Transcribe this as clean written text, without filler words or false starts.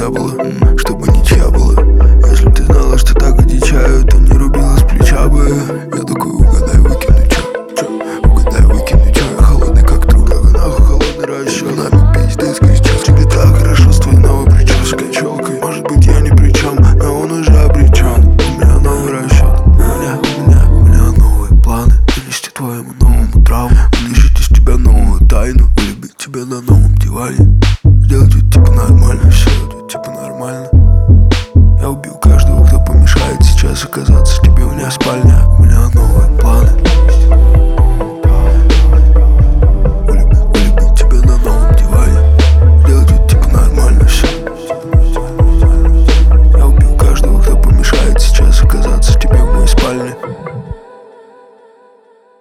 не было, чтобы ничья была. Если б ты знала, что так одичаю, то не рубила с плеча бы. Я такой: угадай, выкину чё? Угадай, выкину чё? Я холодный как труп, как нахуй холодный расчёт. Нами пиздец кричал, тебе так хорошо с твоей новой прической, челкой. Может быть, я ни при чем, но он уже обречен. У меня новый расчет, у меня новые планы. Вынести твоему новому травму, вытащить из тебя новую тайну, влюбить тебя на новом диване. Сделать ведь типа нормально, все ведь типа нормально. Я убью каждого, кто помешает сейчас оказаться тебе у меня в спальне.